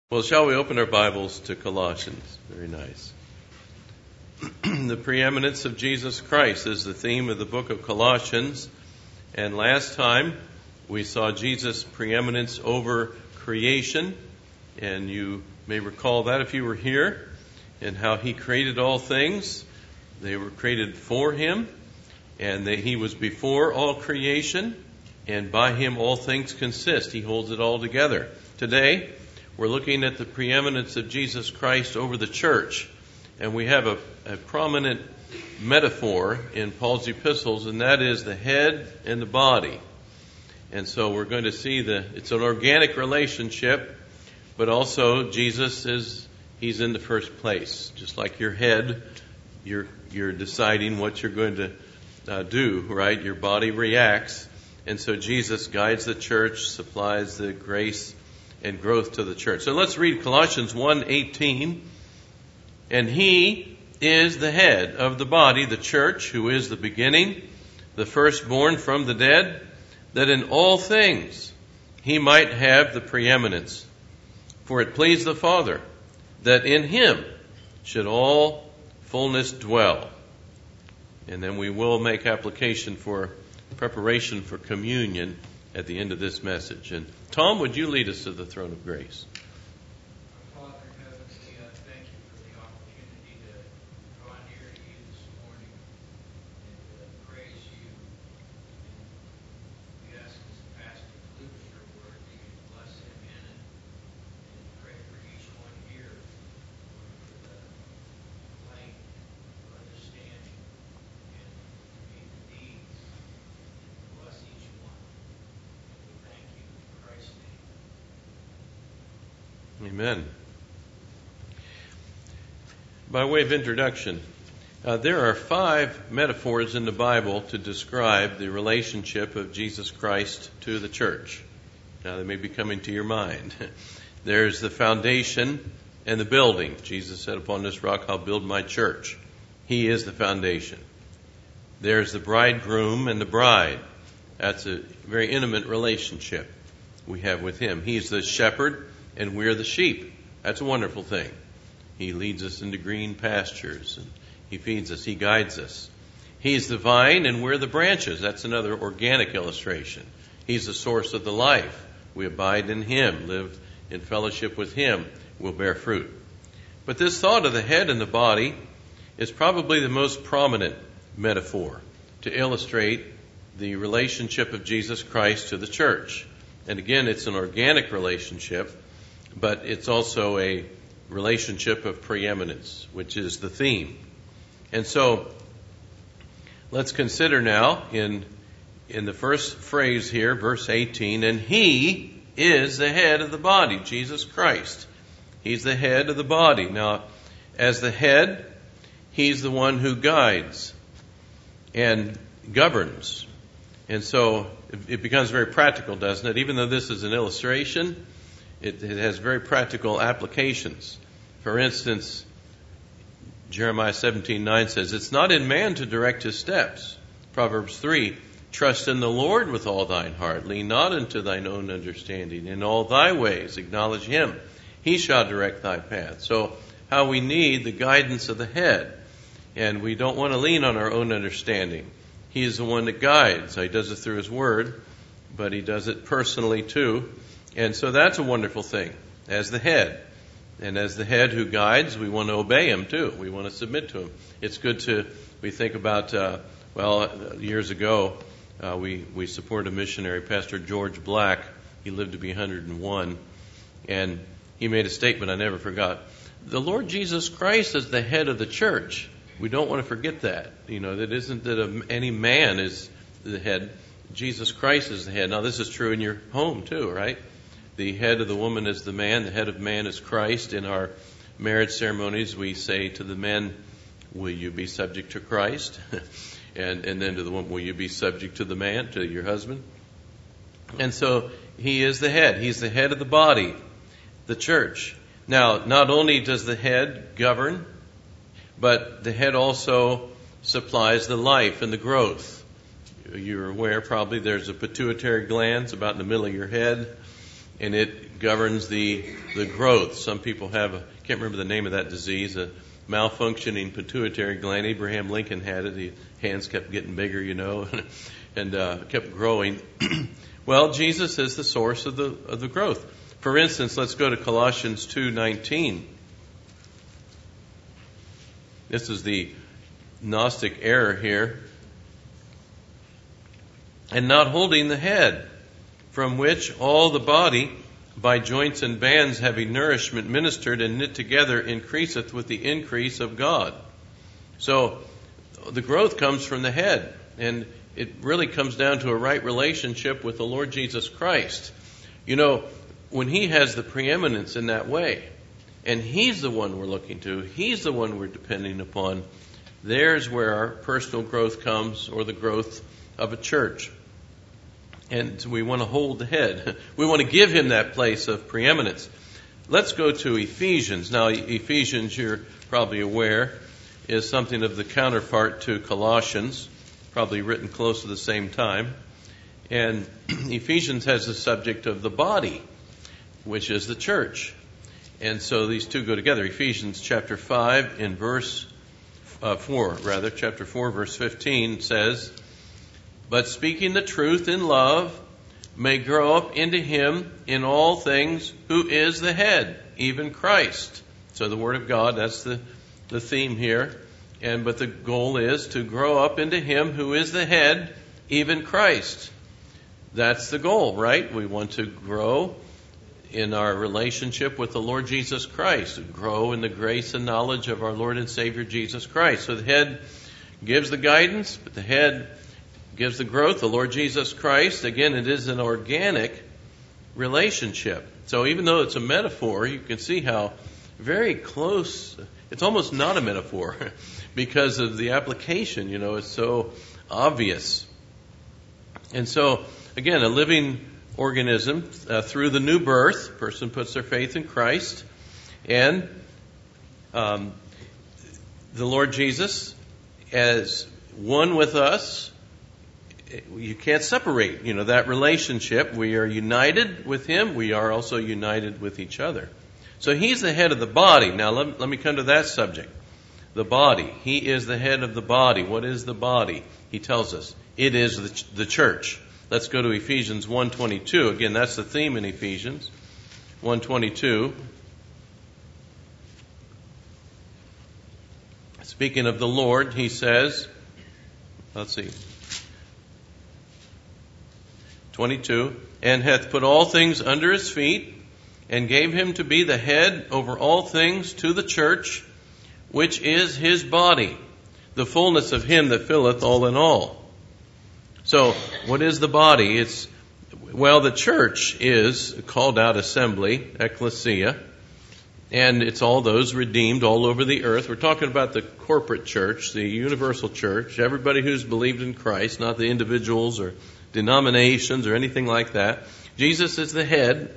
Well, shall we open our Bibles to Colossians? Very nice. The preeminence of Jesus Christ is the theme of the book of Colossians. And last time we saw Jesus' preeminence over creation. And you may recall that if you were here, and how he created all things. They were created for him, and he was before all creation, and by him all things consist. He holds it all together. Today, we're looking at the preeminence of Jesus Christ over the church. And we have a prominent metaphor in Paul's epistles, and that is the head and the body. And so we're going to see it's an organic relationship, but also he's in the first place. Just like your head, you're deciding what you're going to do, right? Your body reacts. And so Jesus guides the church, supplies the grace and growth to the church. So let's read Colossians 1:18. And he is the head of the body, the church, who is the beginning, the firstborn from the dead, that in all things he might have the preeminence. For it pleased the Father that in him should all fullness dwell. And then we will make application for preparation for communion at the end of this message. And Tom, would you lead us to the throne of grace? Father in heaven, we thank you for the opportunity to draw near to you this morning and praise you. And we ask as the pastor delivers your word that you bless him in it, and pray for each one here for the plain understanding and to meet the needs. Bless each one. Thank you in Christ's name. Amen. By way of introduction, there are 5 metaphors in the Bible to describe the relationship of Jesus Christ to the church. Now, they may be coming to your mind. There's the foundation and the building. Jesus said, upon this rock I'll build my church. He is the foundation. There's the bridegroom and the bride. That's a very intimate relationship we have with him. He's the shepherd and we're the sheep. That's a wonderful thing. He leads us into green pastures and he feeds us. He guides us. He's the vine and we're the branches. That's another organic illustration. He's the source of the life. We abide in him, live in fellowship with him. We'll bear fruit. But this thought of the head and the body is probably the most prominent metaphor to illustrate the relationship of Jesus Christ to the church. And again, it's an organic relationship, but it's also a relationship of preeminence, which is the theme. And so let's consider now in the first phrase here, verse 18, and he is the head of the body, Jesus Christ. He's the head of the body. Now, as the head, he's the one who guides and governs. And so it becomes very practical, doesn't it? Even though this is an illustration, it has very practical applications. For instance, Jeremiah 17:9 says, it's not in man to direct his steps. Proverbs 3, trust in the Lord with all thine heart. Lean not unto thine own understanding. In all thy ways acknowledge him. He shall direct thy path. So how we need the guidance of the head. And we don't want to lean on our own understanding. He is the one that guides. He does it through his word, but he does it personally too. And so that's a wonderful thing as the head. And as the head who guides, we want to obey him too. We want to submit to him. It's good we think about, years ago, we supported a missionary, Pastor George Black. He lived to be 101. And he made a statement I never forgot. The Lord Jesus Christ is the head of the church. We don't want to forget that. That isn't that any man is the head. Jesus Christ is the head. Now, this is true in your home too, right? The head of the woman is the man. The head of man is Christ. In our marriage ceremonies, we say to the men, will you be subject to Christ? and then to the woman, will you be subject to the man, to your husband? And so he is the head. He's the head of the body, the church. Now, not only does the head govern, but the head also supplies the life and the growth. You're aware probably there's a pituitary gland. It's about in the middle of your head. and it governs the growth. Some people have, can't remember the name of that disease, a malfunctioning pituitary gland. Abraham Lincoln had it. The hands kept getting bigger, and kept growing. Well, Jesus is the source of the growth. For instance, let's go to Colossians 2:19. This is the Gnostic error here. And not holding the head, from which all the body, by joints and bands having nourishment ministered and knit together, increaseth with the increase of God. So the growth comes from the head, and it really comes down to a right relationship with the Lord Jesus Christ. When He has the preeminence in that way, and He's the one we're looking to, He's the one we're depending upon, there's where our personal growth comes, or the growth of a church. And we want to hold the head. We want to give Him that place of preeminence. Let's go to Ephesians. Now, Ephesians, you're probably aware, is something of the counterpart to Colossians, probably written close to the same time. And Ephesians has the subject of the body, which is the church. And so these two go together. Ephesians chapter 5 in chapter 4, verse 15 says, "But speaking the truth in love, may grow up into Him in all things, who is the head, even Christ." So the Word of God, that's the theme here. But the goal is to grow up into Him who is the head, even Christ. That's the goal, right? We want to grow in our relationship with the Lord Jesus Christ, grow in the grace and knowledge of our Lord and Savior Jesus Christ. So the head gives the guidance, but the head gives the growth, the Lord Jesus Christ. Again, it is an organic relationship. So even though it's a metaphor, you can see how very close, it's almost not a metaphor because of the application, it's so obvious. And so, again, a living organism through the new birth, a person puts their faith in Christ, and the Lord Jesus as one with us. You can't separate, that relationship. We are united with Him. We are also united with each other. So He's the head of the body. Now let me come to that subject. The body. He is the head of the body. What is the body? He tells us. It is the church. Let's go to Ephesians 1:22. Again, that's the theme in Ephesians 1:22. Speaking of the Lord, he says, 22, "And hath put all things under His feet, and gave Him to be the head over all things to the church, which is His body, the fullness of Him that filleth all in all." So, what is the body? The church is called out assembly, ecclesia, and it's all those redeemed all over the earth. We're talking about the corporate church, the universal church, everybody who's believed in Christ, not the individuals or denominations or anything like that. Jesus is the head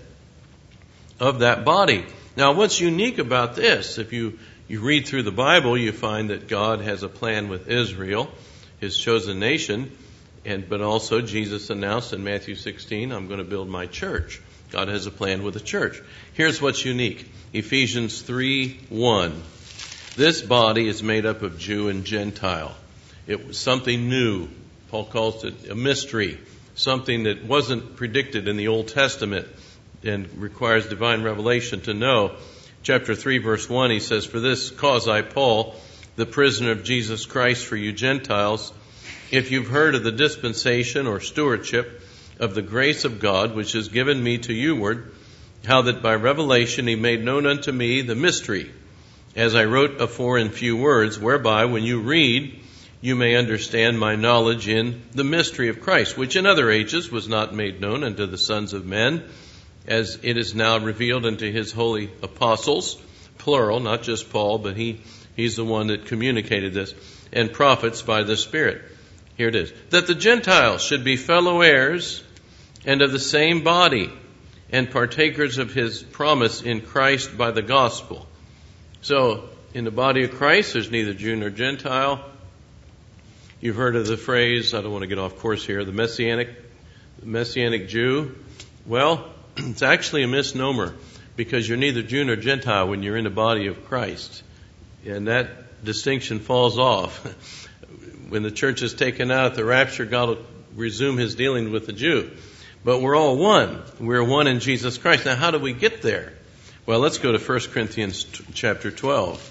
of that body. Now, what's unique about this? If you read through the Bible, you find that God has a plan with Israel, His chosen nation, but also Jesus announced in Matthew 16, "I'm going to build my church." God has a plan with the church. Here's what's unique. Ephesians 3:1. This body is made up of Jew and Gentile. It was something new. Paul calls it a mystery, something that wasn't predicted in the Old Testament and requires divine revelation to know. Chapter 3, verse 1, he says, "For this cause I, Paul, the prisoner of Jesus Christ for you Gentiles, if you've heard of the dispensation or stewardship of the grace of God, which is given me to youward, how that by revelation He made known unto me the mystery, as I wrote afore in few words, whereby when you read, you may understand my knowledge in the mystery of Christ, which in other ages was not made known unto the sons of men, as it is now revealed unto His holy apostles," plural, not just Paul, but he's the one that communicated this, "and prophets by the Spirit." Here it is. "That the Gentiles should be fellow heirs and of the same body, and partakers of His promise in Christ by the gospel." So, in the body of Christ, there's neither Jew nor Gentile. You've heard of the phrase, I don't want to get off course here, the Messianic Jew. Well, It's actually a misnomer, because you're neither Jew nor Gentile when you're in the body of Christ. And that distinction falls off. When the church is taken out at the rapture, God will resume his dealing with the Jew. But we're all one. We're one in Jesus Christ. Now, how do we get there? Well, let's go to 1 Corinthians chapter 12.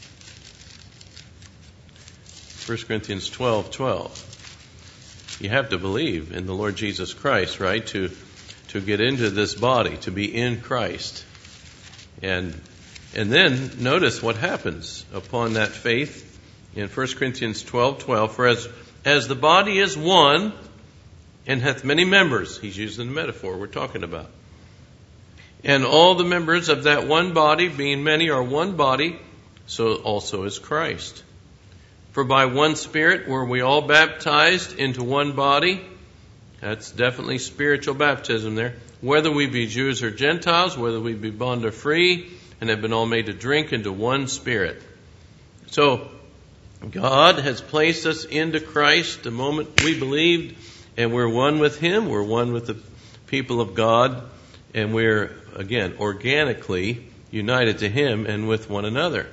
1 Corinthians 12:12. You have to believe in the Lord Jesus Christ, right? To get into this body, to be in Christ. And then notice what happens upon that faith in 1 Corinthians 12:12. For as the body is one and hath many members, he's using the metaphor we're talking about, and all the members of that one body, being many, are one body, so also is Christ. For by one Spirit were we all baptized into one body. That's definitely spiritual baptism there. Whether we be Jews or Gentiles, whether we be bond or free, and have been all made to drink into one Spirit. So, God has placed us into Christ the moment we believed, and we're one with Him, we're one with the people of God, and we're, again, organically united to Him and with one another.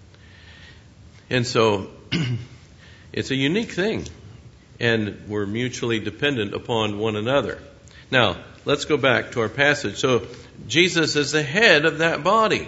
And so, it's a unique thing, and we're mutually dependent upon one another. Now, let's go back to our passage. So, Jesus is the head of that body.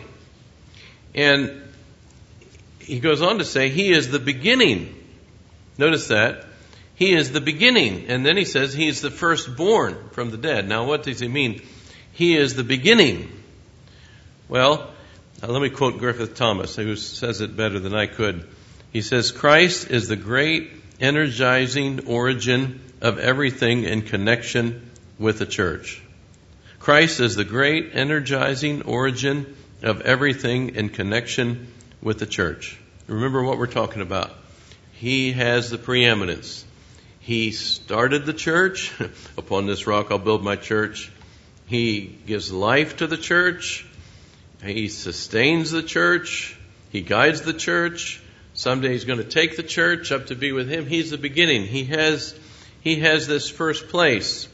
And he goes on to say, He is the beginning. Notice that. He is the beginning. And then he says, He is the firstborn from the dead. Now, what does he mean? He is the beginning. Well, let me quote Griffith Thomas, who says it better than I could. He says, Christ is the great energizing origin of everything in connection with the church. Christ is the great energizing origin of everything in connection with the church. Remember what we're talking about. He has the preeminence. He started the church. Upon this rock I'll build my church. He gives life to the church. He sustains the church. He guides the church. Someday He's going to take the church up to be with Him. He's the beginning. He has this first place.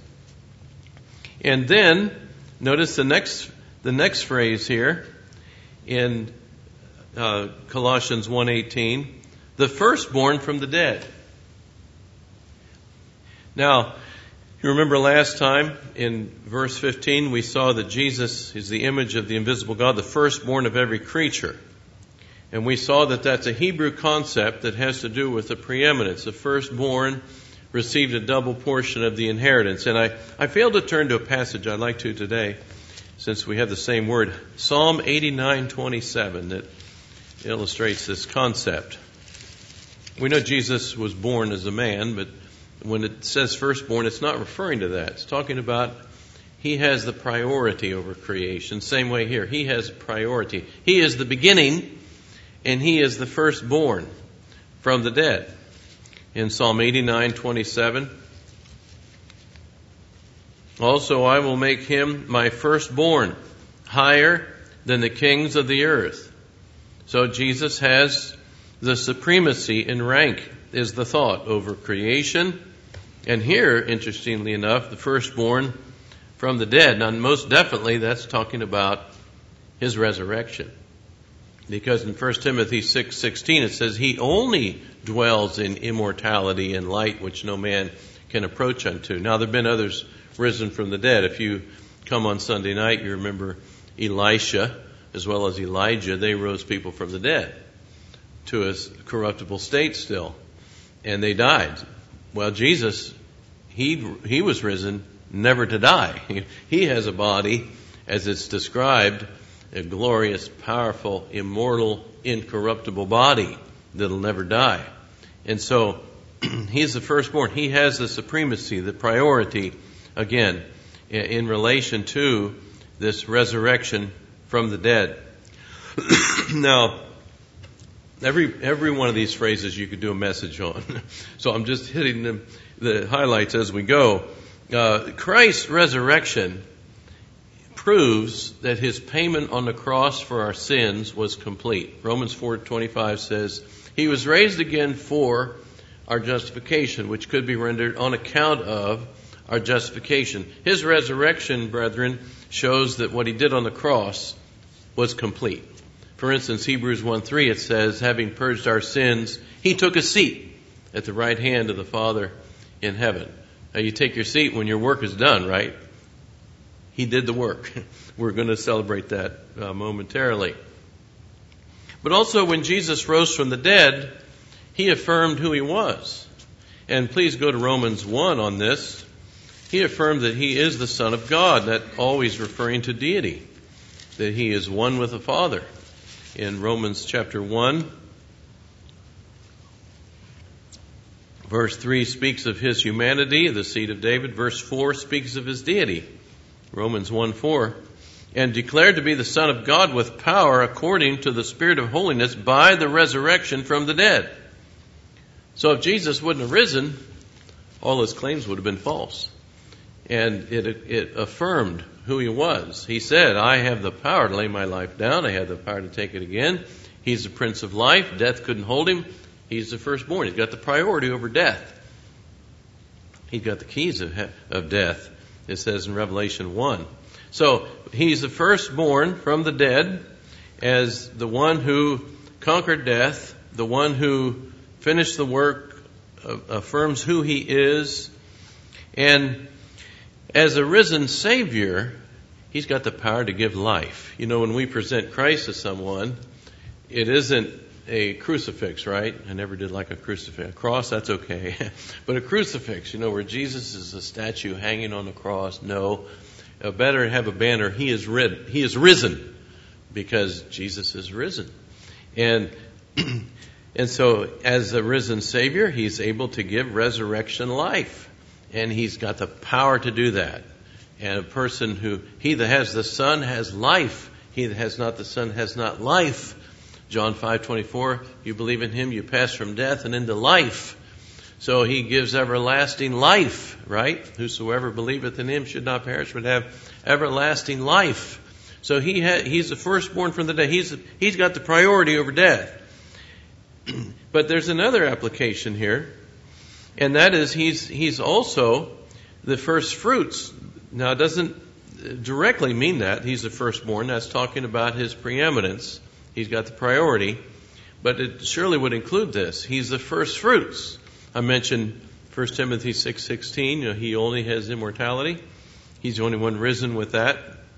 And then, notice the next phrase here in Colossians 1:18, the firstborn from the dead. Now, you remember last time in verse 15 we saw that Jesus is the image of the invisible God, the firstborn of every creature. And we saw that that's a Hebrew concept that has to do with the preeminence. The firstborn received a double portion of the inheritance. And I failed to turn to a passage I'd like to today, since we have the same word. Psalm 89:27 that illustrates this concept. We know Jesus was born as a man, but when it says firstborn, it's not referring to that. It's talking about He has the priority over creation. Same way here. He has priority. He is the beginning, and He is the firstborn from the dead. In Psalm 89:27, also I will make Him my firstborn, higher than the kings of the earth. So Jesus has the supremacy in rank, is the thought, over creation. And here, interestingly enough, the firstborn from the dead. Now, most definitely that's talking about His resurrection. Because in 1 Timothy 6:16 it says, He only dwells in immortality and light which no man can approach unto. Now, there have been others risen from the dead. If you come on Sunday night, you remember Elisha as well as Elijah. They rose people from the dead to a corruptible state still. And they died. Well, Jesus, He was risen never to die. He has a body, as it's described, a glorious, powerful, immortal, incorruptible body that'll never die. And so, He's the firstborn. He has the supremacy, the priority, again, in relation to this resurrection from the dead. Now, every one of these phrases you could do a message on. So I'm just hitting the highlights as we go. Christ's resurrection proves that His payment on the cross for our sins was complete. Romans 4:25 says, He was raised again for our justification, which could be rendered on account of our justification. His resurrection, brethren, shows that what he did on the cross was complete. For instance, Hebrews 1:3, it says, having purged our sins, he took a seat at the right hand of the Father in heaven. Now you take your seat when your work is done, right? He did the work. We're going to celebrate that momentarily. But also when Jesus rose from the dead, he affirmed who he was. And please go to Romans 1 on this. He affirmed that he is the Son of God, that always referring to deity, that he is one with the Father. In Romans chapter 1, verse 3 speaks of his humanity, the seed of David. Verse 4 speaks of his deity. Romans 1:4. And declared to be the Son of God with power according to the Spirit of holiness by the resurrection from the dead. So if Jesus wouldn't have risen, all his claims would have been false. And it affirmed who he was. He said, I have the power to lay my life down. I have the power to take it again. He's the Prince of Life. Death couldn't hold him. He's the firstborn. He's got the priority over death. He's got the keys of death, it says in Revelation 1. So he's the firstborn from the dead as the one who conquered death, the one who finished the work, affirms who he is. And as a risen Savior, he's got the power to give life. You know, when we present Christ to someone, it isn't a crucifix, right? I never did like a crucifix. A cross, that's okay. But a crucifix, you know, where Jesus is a statue hanging on the cross. No. Better have a banner, he is risen, because Jesus is risen. And so as a risen Savior, he's able to give resurrection life. And he's got the power to do that. And a person he that has the Son has life. He that has not the Son has not life. John 5:24, you believe in him, you pass from death and into life. So he gives everlasting life, right? Whosoever believeth in him should not perish, but have everlasting life. So he's the firstborn from the dead. He's got the priority over death. But there's another application here, and that is he's also the first fruits. Now, it doesn't directly mean that he's the firstborn. That's talking about his preeminence. He's got the priority, but it surely would include this. He's the first fruits. I mentioned 1 Timothy 6:16. You know, he only has immortality. He's the only one risen with that.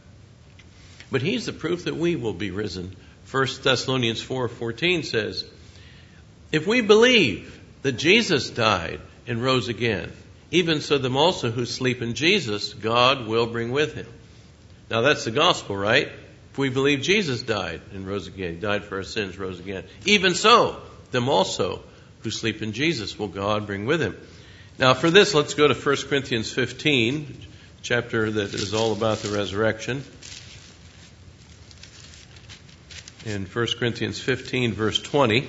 But he's the proof that we will be risen. 1 Thessalonians 4:14 says, if we believe that Jesus died and rose again, even so them also who sleep in Jesus, God will bring with him. Now that's the gospel, right? If we believe Jesus died and rose again, he died for our sins, rose again, even so them also who sleep in Jesus will God bring with him. Now for this, let's go to 1 Corinthians 15, chapter that is all about the resurrection. In 1 Corinthians 15, verse 20.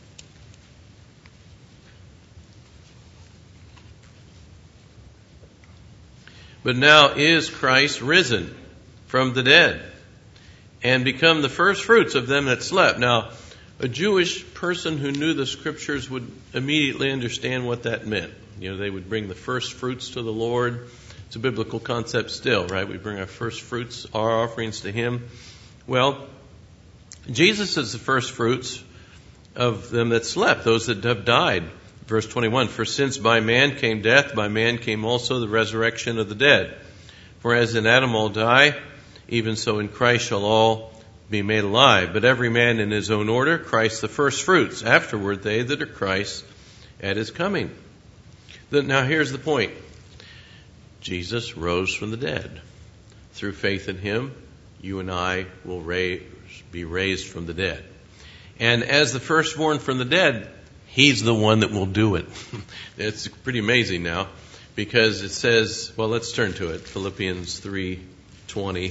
But now is Christ risen from the dead and become the first fruits of them that slept. Now, a Jewish person who knew the scriptures would immediately understand what that meant. You know, they would bring the first fruits to the Lord. It's a biblical concept still, right? We bring our first fruits, our offerings to him. Well, Jesus is the first fruits of them that slept, those that have died. Verse 21, for since by man came death, by man came also the resurrection of the dead. For as in Adam all die, even so in Christ shall all be made alive. But every man in his own order, Christ the first fruits. Afterward they that are Christ at his coming. Now here's the point. Jesus rose from the dead. Through faith in him, you and I will be raised from the dead. And as the firstborn from the dead, he's the one that will do it. It's pretty amazing now, because it says, well, let's turn to it. Philippians 3:20.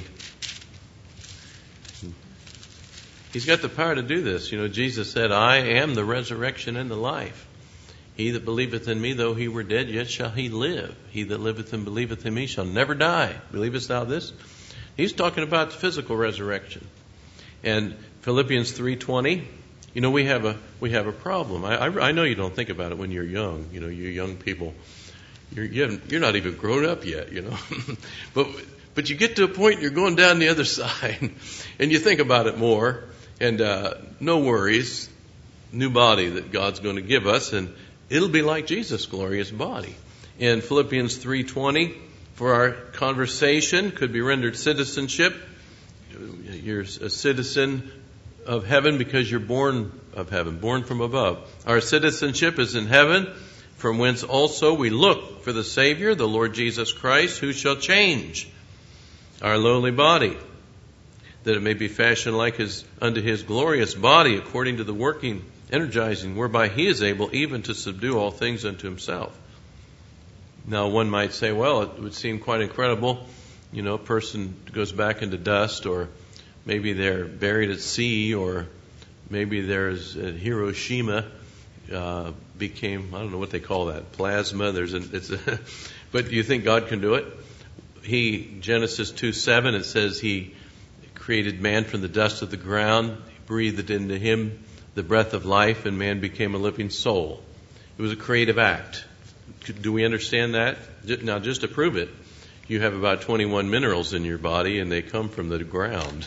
He's got the power to do this. You know, Jesus said, I am the resurrection and the life. He that believeth in me, though he were dead, yet shall he live. He that liveth and believeth in me shall never die. Believest thou this? He's talking about the physical resurrection. And Philippians 3:20, you know, we have a problem. I know you don't think about it when you're young. You know, you young people, you're not even grown up yet, you know. But But you get to a point and you're going down the other side and you think about it more, and no worries, new body that God's going to give us, and it'll be like Jesus' glorious body. In Philippians 3:20, for our conversation could be rendered citizenship. You're a citizen of heaven because you're born of heaven, born from above. Our citizenship is in heaven, from whence also we look for the Savior, the Lord Jesus Christ, who shall change our lowly body, that it may be fashioned like unto his glorious body, according to the working, energizing, whereby he is able even to subdue all things unto himself. Now one might say, well, it would seem quite incredible. A person goes back into dust, or maybe they're buried at sea, or maybe there's Hiroshima became, I don't know what they call that, plasma. But do you think God can do it? Genesis 2:7, it says he created man from the dust of the ground, he breathed into him the breath of life, and man became a living soul. It was a creative act. Do we understand that? Now, just to prove it, you have about 21 minerals in your body, and they come from the ground.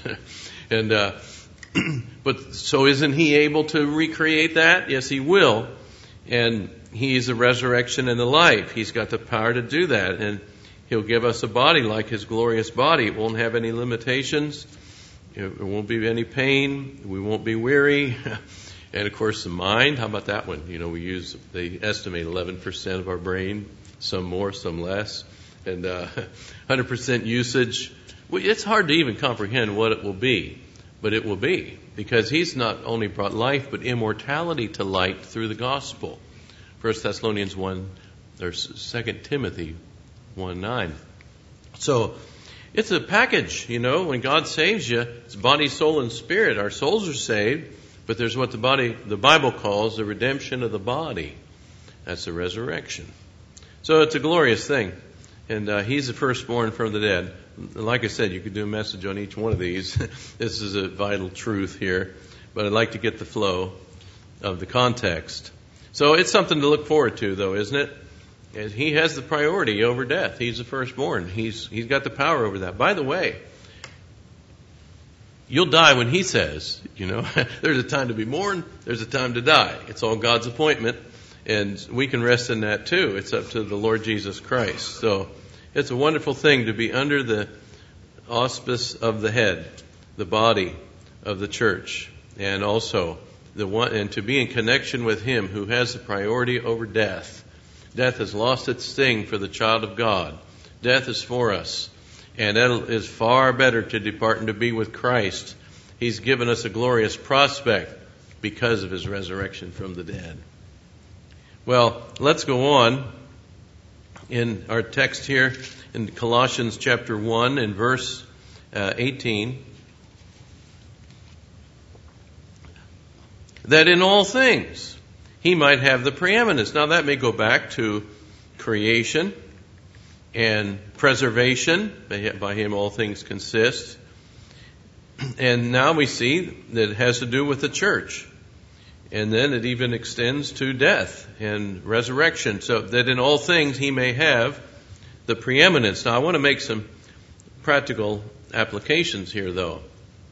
But so isn't he able to recreate that? Yes, he will. And he's the resurrection and the life. He's got the power to do that. And he'll give us a body like his glorious body. It won't have any limitations. There won't be any pain. We won't be weary. And of course, the mind, how about that one? They estimate 11% of our brain, some more, some less, and 100% usage. Well, it's hard to even comprehend what it will be, but it will be, because he's not only brought life, but immortality to light through the gospel. 1 Thessalonians 1, or 2 Timothy 1:9. So, it's a package, when God saves you, it's body, soul, and spirit. Our souls are saved, but there's what the Bible calls the redemption of the body. That's the resurrection. So it's a glorious thing. And he's the firstborn from the dead. Like I said, you could do a message on each one of these. This is a vital truth here. But I'd like to get the flow of the context. So it's something to look forward to, though, isn't it? And he has the priority over death. He's the firstborn. He's got the power over that. By the way, you'll die when he says, there's a time to be born, there's a time to die. It's all God's appointment, and we can rest in that too. It's up to the Lord Jesus Christ. So it's a wonderful thing to be under the auspice of the head, the body of the church, and also and to be in connection with him who has the priority over death. Death has lost its sting for the child of God. Death is for us. And it is far better to depart and to be with Christ. He's given us a glorious prospect because of his resurrection from the dead. Well, let's go on in our text here in Colossians chapter 1 and verse 18. That in all things he might have the preeminence. Now that may go back to creation and preservation. By him all things consist. And now we see that it has to do with the church. And then it even extends to death and resurrection. So that in all things he may have the preeminence. Now I want to make some practical applications here, though.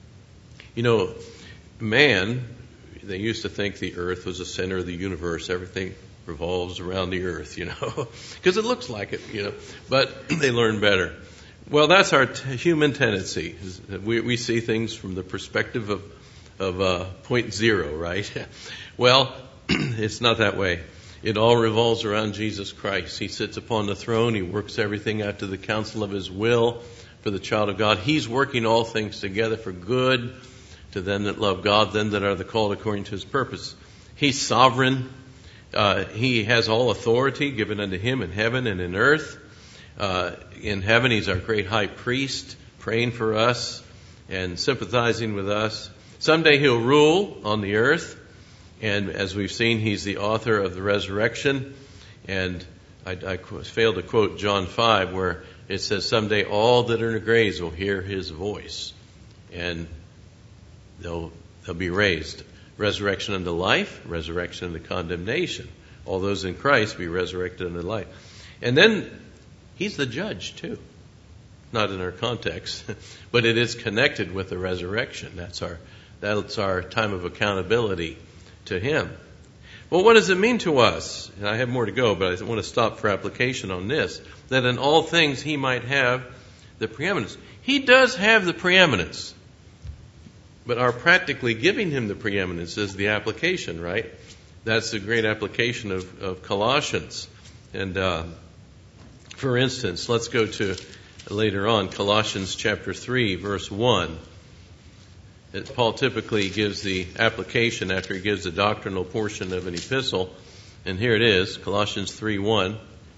Man, they used to think the earth was the center of the universe. Everything revolves around the earth, because it looks like it, but they learn better. Well, that's our human tendency. We see things from the perspective of point zero, right? Well, it's not that way. It all revolves around Jesus Christ. He sits upon the throne. He works everything out to the counsel of his will for the child of God. He's working all things together for good to them that love God, them that are the called according to his purpose. He's sovereign. He has all authority given unto him in heaven and in earth. In heaven, he's our great high priest, praying for us and sympathizing with us. Someday he'll rule on the earth. And as we've seen, he's the author of the resurrection. And I failed to quote John 5, where it says, someday all that are in the graves will hear his voice. And they'll be raised. Resurrection unto life, resurrection unto condemnation. All those in Christ be resurrected unto life. And then he's the judge too. not in our context, but it is connected with the resurrection. That's our time of accountability to Him. Well, what does it mean to us? And I have more to go, but I want to stop for application on this. That in all things He might have the preeminence. He does have the preeminence. But our practically giving Him the preeminence is the application, right? That's the great application of Colossians. And for instance, let's go to later on, Colossians chapter 3, verse 1. Paul typically gives the application after he gives the doctrinal portion of an epistle. And here it is, Colossians 3:1.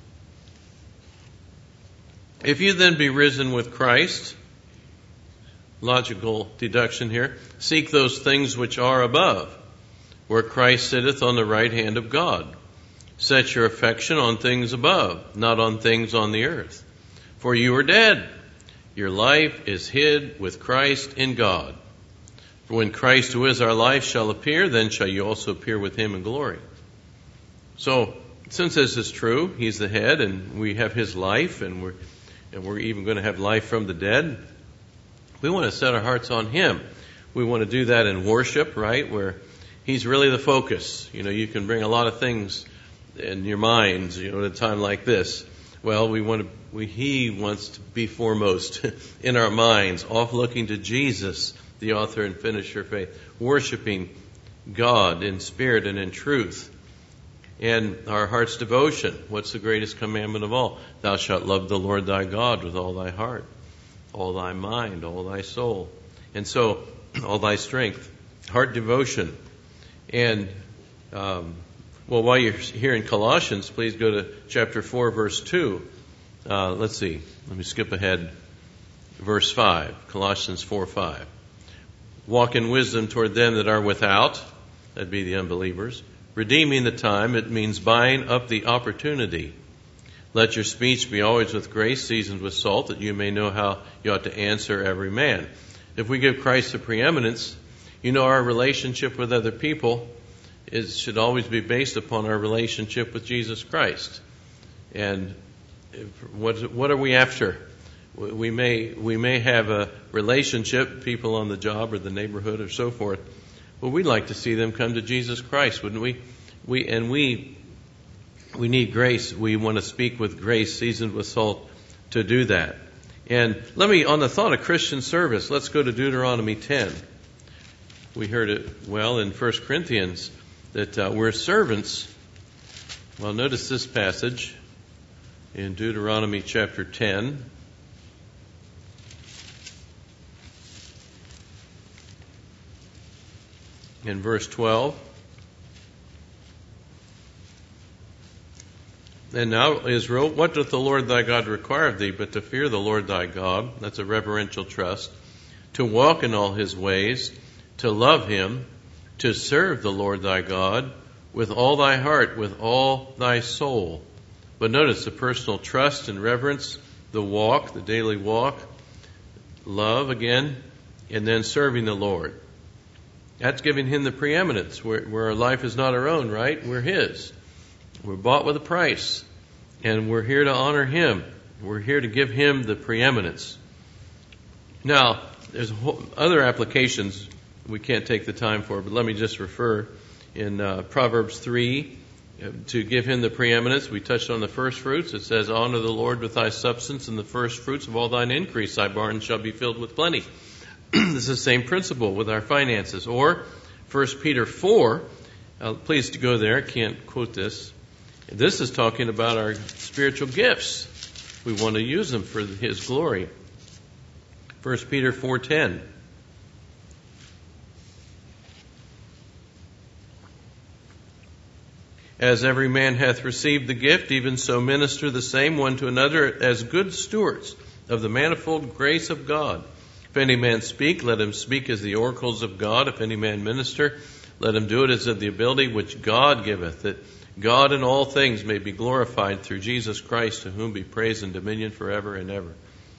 If you then be risen with Christ, logical deduction here, seek those things which are above, where Christ sitteth on the right hand of God. Set your affection on things above, not on things on the earth. For you are dead. Your life is hid with Christ in God. For when Christ, who is our life, shall appear, then shall you also appear with Him in glory. So, since this is true, He's the head, and we have His life, and we're even going to have life from the dead, we want to set our hearts on Him. We want to do that in worship, right, where He's really the focus. You know, you can bring a lot of things in your minds, at a time like this. Well, He wants to be foremost in our minds, off looking to Jesus, the author and finisher of faith, worshiping God in spirit and in truth. And our heart's devotion. What's the greatest commandment of all? Thou shalt love the Lord thy God with all thy heart, all thy mind, all thy soul. And so, all thy strength. Heart devotion. And, while you're here in Colossians, please go to chapter 4, verse 2. Let's see. Let me skip ahead. Verse 5. Colossians 4:5. Walk in wisdom toward them that are without. That'd be the unbelievers. Redeeming the time. It means buying up the opportunity. Let your speech be always with grace, seasoned with salt, that you may know how you ought to answer every man. If we give Christ the preeminence, our relationship with other people should always be based upon our relationship with Jesus Christ. And what are we after? We may have a relationship, people on the job or the neighborhood or so forth, but we'd like to see them come to Jesus Christ, wouldn't we? We need grace. We want to speak with grace, seasoned with salt, to do that. And on the thought of Christian service, let's go to Deuteronomy 10. We heard it well in 1 Corinthians that we're servants. Well, notice this passage in Deuteronomy chapter 10. In verse 12. And now, Israel, what doth the Lord thy God require of thee but to fear the Lord thy God? That's a reverential trust. To walk in all His ways, to love Him, to serve the Lord thy God with all thy heart, with all thy soul. But notice the personal trust and reverence, the walk, the daily walk, love again, and then serving the Lord. That's giving Him the preeminence, where our life is not our own, right? We're His. We're bought with a price, and we're here to honor Him. We're here to give Him the preeminence. Now, there's other applications we can't take the time for, but let me just refer in Proverbs 3 to give Him the preeminence. We touched on the first fruits. It says, honor the Lord with thy substance, and the first fruits of all thine increase. Thy barns shall be filled with plenty. This is the same principle with our finances. Or 1 Peter 4, please to go there, I can't quote this. This is talking about our spiritual gifts. We want to use them for His glory. 1 Peter 4:10. As every man hath received the gift, even so minister the same one to another as good stewards of the manifold grace of God. If any man speak, let him speak as the oracles of God. If any man minister, let him do it as of the ability which God giveth, that God in all things may be glorified through Jesus Christ, to whom be praise and dominion forever and ever.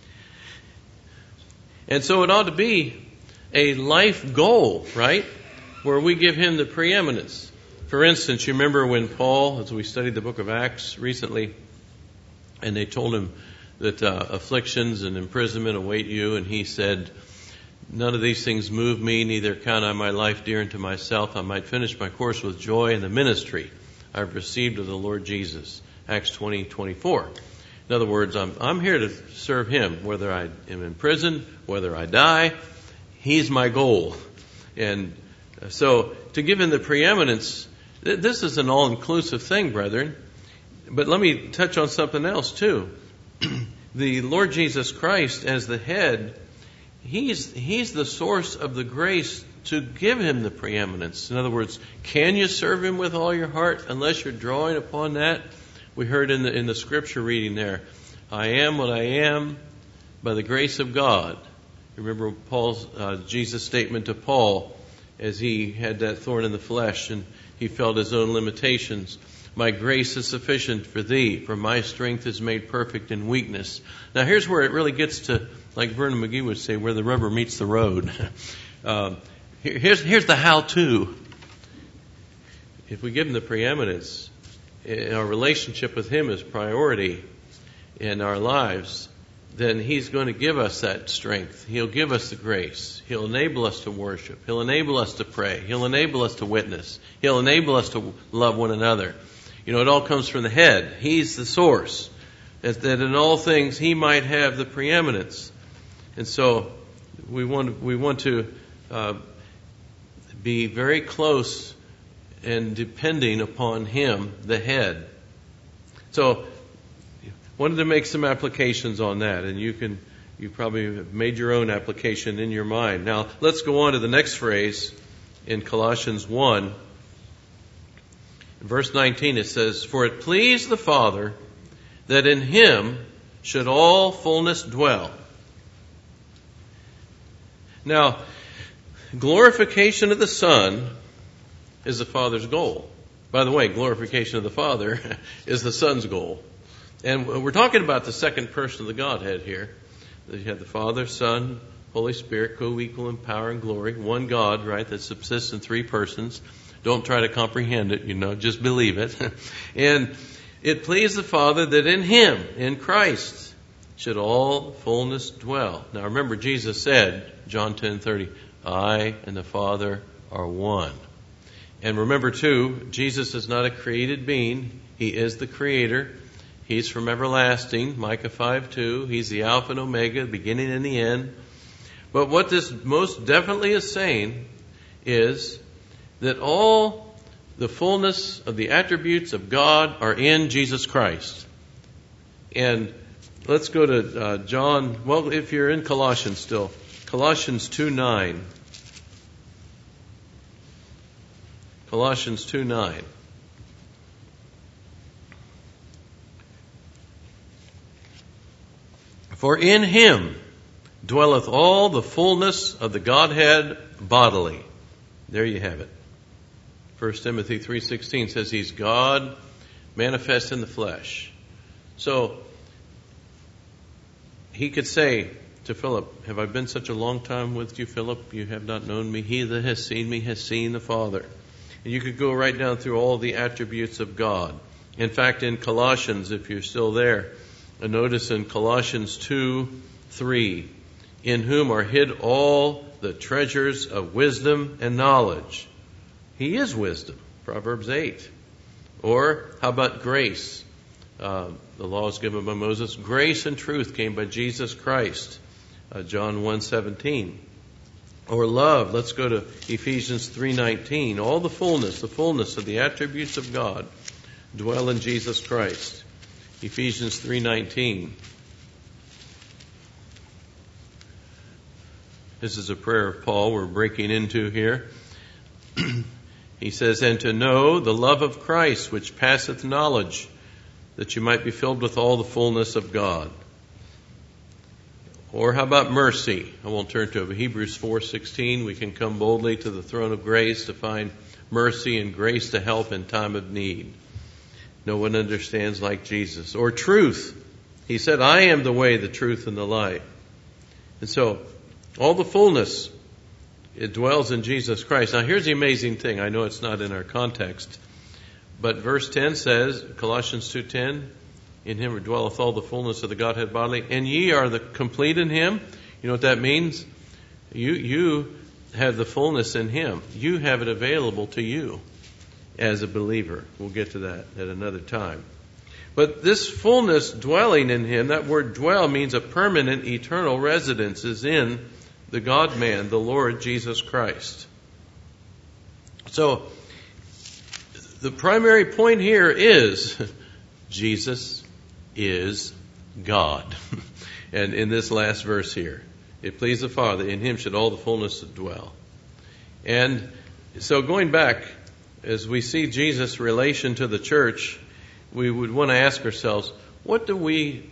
And so it ought to be a life goal, right? Where we give Him the preeminence. For instance, you remember when Paul, as we studied the book of Acts recently, and they told him that afflictions and imprisonment await you, and he said, none of these things move me, neither count I my life dear unto myself. I might finish my course with joy in the ministry I've received of the Lord Jesus. Acts 20:24. In other words, I'm here to serve him, whether I am in prison, whether I die. He's my goal. And so to give him the preeminence, this is an all-inclusive thing, brethren. But let me touch on something else too. The Lord Jesus Christ as the head, He's the source of the grace to give him the preeminence. In other words, can you serve him with all your heart unless you're drawing upon that? We heard in the scripture reading there, I am what I am by the grace of God. Remember Jesus' statement to Paul as he had that thorn in the flesh and he felt his own limitations. My grace is sufficient for thee, for my strength is made perfect in weakness. Now here's where it really gets to, like Vernon McGee would say, where the rubber meets the road. Here's the how-to. If we give him the preeminence, our relationship with him is priority in our lives, then he's going to give us that strength. He'll give us the grace. He'll enable us to worship. He'll enable us to pray. He'll enable us to witness. He'll enable us to love one another. You know, it all comes from the head. He's the source. That in all things he might have the preeminence. And so we want to be very close and depending upon him, the head. So wanted to make some applications on that, and you probably have made your own application in your mind. Now let's go on to the next phrase in Colossians 1. In verse 19 it says, for it pleased the Father that in him should all fullness dwell. Now, glorification of the Son is the Father's goal. By the way, glorification of the Father is the Son's goal. And we're talking about the second person of the Godhead here. You have the Father, Son, Holy Spirit, co-equal in power and glory. One God, right, that subsists in three persons. Don't try to comprehend it, just believe it. And it pleased the Father that in him, in Christ, should all fullness dwell. Now remember, Jesus said, John 10:30, I and the Father are one. And remember too, Jesus is not a created being. He is the Creator. He's from everlasting, Micah 5:2. He's the Alpha and Omega, the beginning and the end. But what this most definitely is saying is that all the fullness of the attributes of God are in Jesus Christ. And let's go to John, well, if you're in Colossians still, Colossians 2:9. Colossians 2:9. For in him dwelleth all the fullness of the Godhead bodily. There you have it. 1 Timothy 3:16 says he's God manifest in the flesh. So he could say to Philip, have I been such a long time with you, Philip? You have not known me. He that has seen me has seen the Father. And you could go right down through all the attributes of God. In fact, in Colossians, if you're still there, notice in Colossians 2:3, in whom are hid all the treasures of wisdom and knowledge. He is wisdom, Proverbs 8. Or how about grace? The law is given by Moses. Grace and truth came by Jesus Christ, John 1:17. Or love, let's go to Ephesians 3:19. All the fullness of the attributes of God dwell in Jesus Christ. Ephesians 3:19. This is a prayer of Paul we're breaking into here. He says, and to know the love of Christ, which passeth knowledge, that you might be filled with all the fullness of God. Or how about mercy? I won't turn to it, but Hebrews 4:16, we can come boldly to the throne of grace to find mercy and grace to help in time of need. No one understands like Jesus. Or truth. He said, I am the way, the truth, and the life. And so, all the fullness, it dwells in Jesus Christ. Now here's the amazing thing. I know it's not in our context. But verse 10 says, Colossians 2:10, In him dwelleth all the fullness of the Godhead bodily. And ye are the complete in him. You know what that means? You have the fullness in him. You have it available to you as a believer. We'll get to that at another time. But this fullness dwelling in him, that word dwell means a permanent, eternal residence is in the God-man, the Lord Jesus Christ. So, the primary point here is Jesus is God. And in this last verse here, it pleased the Father, in him should all the fullness dwell. And so going back, as we see Jesus' relation to the church, we would want to ask ourselves, how do we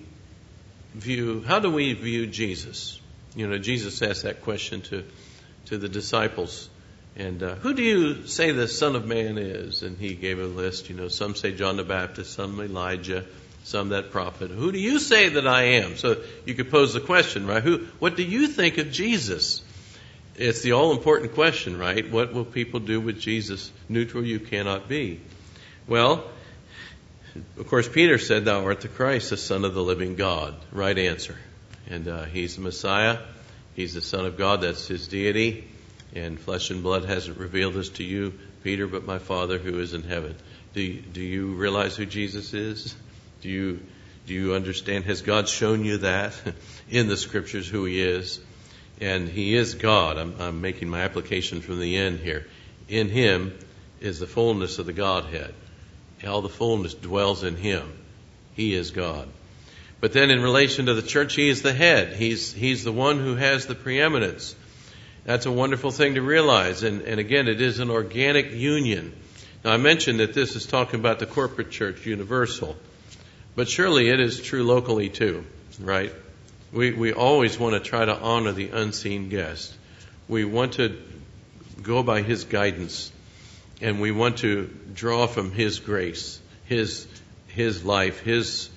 view Jesus? You know, Jesus asked that question to the disciples. And who do you say the Son of Man is? And he gave a list. You know, some say John the Baptist, some Elijah, some that prophet. Who do you say that I am? So you could pose the question, right? What do you think of Jesus? It's the all-important question, right? What will people do with Jesus? Neutral you cannot be. Well, of course, Peter said, thou art the Christ, the Son of the living God. Right answer. And he's the Messiah. He's the Son of God. That's his deity. And flesh and blood hasn't revealed this to you, Peter, but my Father who is in heaven. Do you realize who Jesus is? Do you understand? Has God shown you that in the Scriptures who he is? And he is God. I'm making my application from the end here. In him is the fullness of the Godhead. All the fullness dwells in him. He is God. But then in relation to the church, he is the head. He's the one who has the preeminence. That's a wonderful thing to realize. And again, it is an organic union. Now, I mentioned that this is talking about the corporate church, universal. But surely it is true locally too, right? We always want to try to honor the unseen guest. We want to go by his guidance. And we want to draw from his grace, his life, his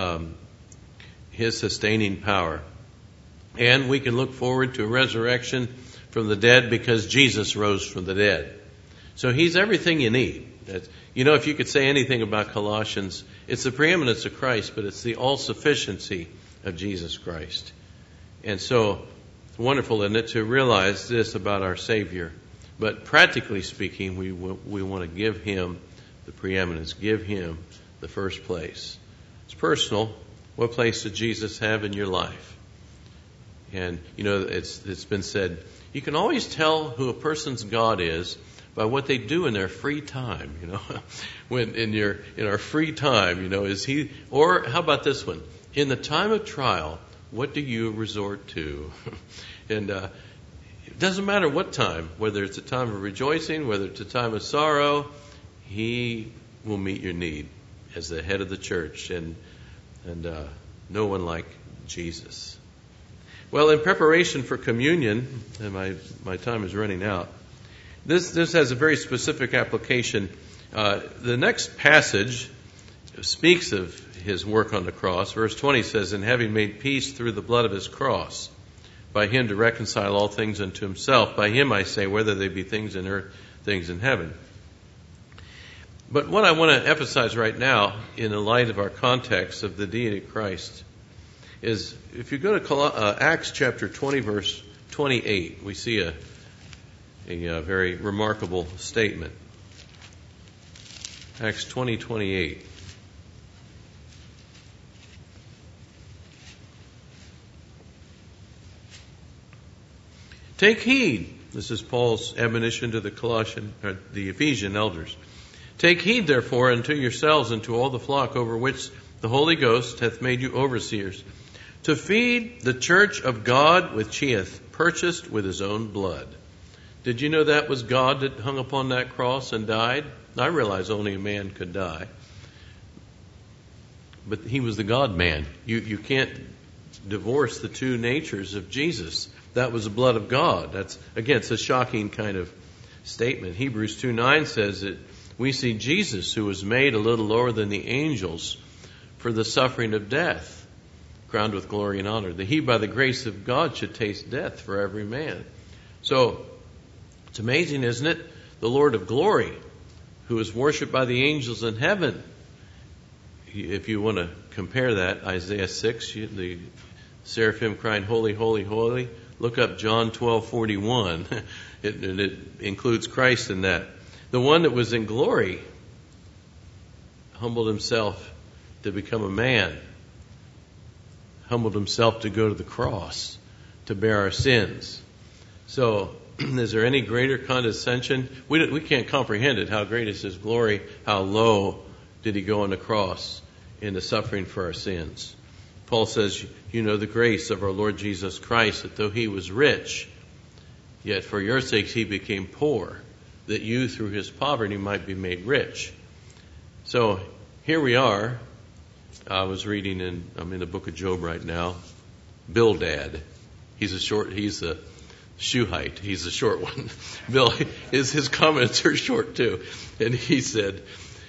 sustaining power. And we can look forward to a resurrection from the dead because Jesus rose from the dead. So he's everything you need. You know, if you could say anything about Colossians, it's the preeminence of Christ, but it's the all-sufficiency of Jesus Christ. And so it's wonderful, isn't it, to realize this about our Savior. But practically speaking, we want to give him the preeminence, give him the first place. It's personal. What place did Jesus have in your life? And, you know, it's been said, you can always tell who a person's God is by what they do in their free time, you know. When in our free time, you know, is he, or how about this one? In the time of trial, what do you resort to? And it doesn't matter what time, whether it's a time of rejoicing, whether it's a time of sorrow, he will meet your need as the head of the church, and no one like Jesus. Well, in preparation for communion, and my time is running out, this has a very specific application. The next passage speaks of his work on the cross. Verse 20 says, and having made peace through the blood of his cross, by him to reconcile all things unto himself. By him, I say, whether they be things in earth, things in heaven. But what I want to emphasize right now, in the light of our context of the deity of Christ, is if you go to Acts chapter 20, verse 28, we see a very remarkable statement. Acts 20:28. Take heed. This is Paul's admonition to the Ephesian elders. Take heed, therefore, unto yourselves and to all the flock over which the Holy Ghost hath made you overseers, to feed the church of God which he hath purchased with his own blood. Did you know that was God that hung upon that cross and died? I realize only a man could die. But he was the God-man. You can't divorce the two natures of Jesus. That was the blood of God. It's a shocking kind of statement. Hebrews 2:9 says that we see Jesus, who was made a little lower than the angels for the suffering of death, crowned with glory and honor, that he by the grace of God should taste death for every man. So it's amazing, isn't it? The Lord of glory, who is worshipped by the angels in heaven, if you want to compare that, Isaiah 6, the seraphim crying, holy, holy, holy. Look up John 12:41. It includes Christ in that. The one that was in glory humbled himself to become a man, humbled himself to go to the cross, to bear our sins. So, is there any greater condescension? We can't comprehend it. How great is his glory? How low did he go on the cross in the suffering for our sins? Paul says, you know the grace of our Lord Jesus Christ, that though he was rich, yet for your sakes he became poor, that you through his poverty might be made rich. So here we are. I was reading I'm in the book of Job right now. Bildad. He's a Shuhite. He's a short one. His comments are short too. And he said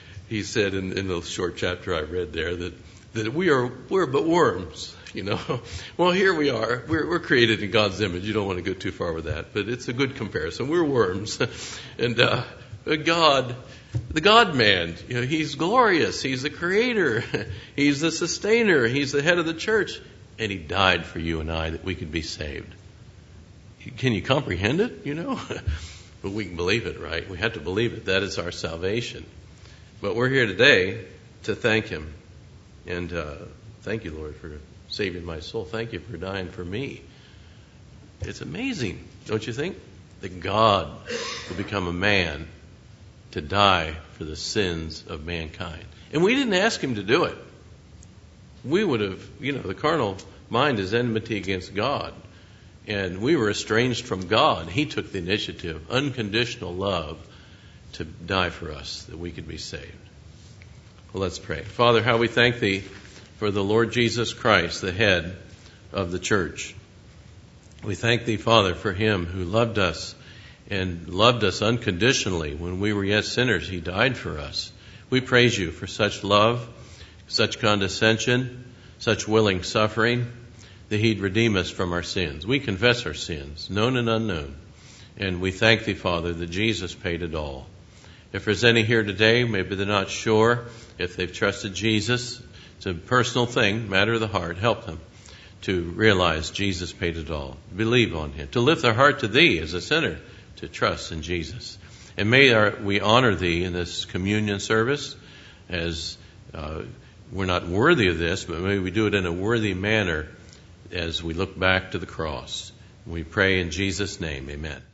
in the short chapter I read there that we're but worms, you know. Well, here we are. We're created in God's image. You don't want to go too far with that, but it's a good comparison. We're worms. And God, the God-man, you know, he's glorious. He's the creator. He's the sustainer. He's the head of the church. And he died for you and I that we could be saved. Can you comprehend it? You know? But we can believe it, right? We have to believe it. That is our salvation. But we're here today to thank him. And thank you, Lord, for saving my soul. Thank you for dying for me. It's amazing, don't you think? That God would become a man to die for the sins of mankind. And we didn't ask him to do it. We would have, the carnal mind is enmity against God. And we were estranged from God. He took the initiative, unconditional love, to die for us that we could be saved. Well, let's pray. Father, how we thank thee for the Lord Jesus Christ, the head of the church. We thank thee, Father, for him who loved us and loved us unconditionally. When we were yet sinners, he died for us. We praise you for such love, such condescension, such willing suffering, that he'd redeem us from our sins. We confess our sins, known and unknown. And we thank thee, Father, that Jesus paid it all. If there's any here today, maybe they're not sure if they've trusted Jesus, it's a personal thing, matter of the heart. Help them to realize Jesus paid it all. Believe on him. To lift their heart to thee as a sinner, to trust in Jesus. And may we honor thee in this communion service as we're not worthy of this, but may we do it in a worthy manner as we look back to the cross. We pray in Jesus' name, amen.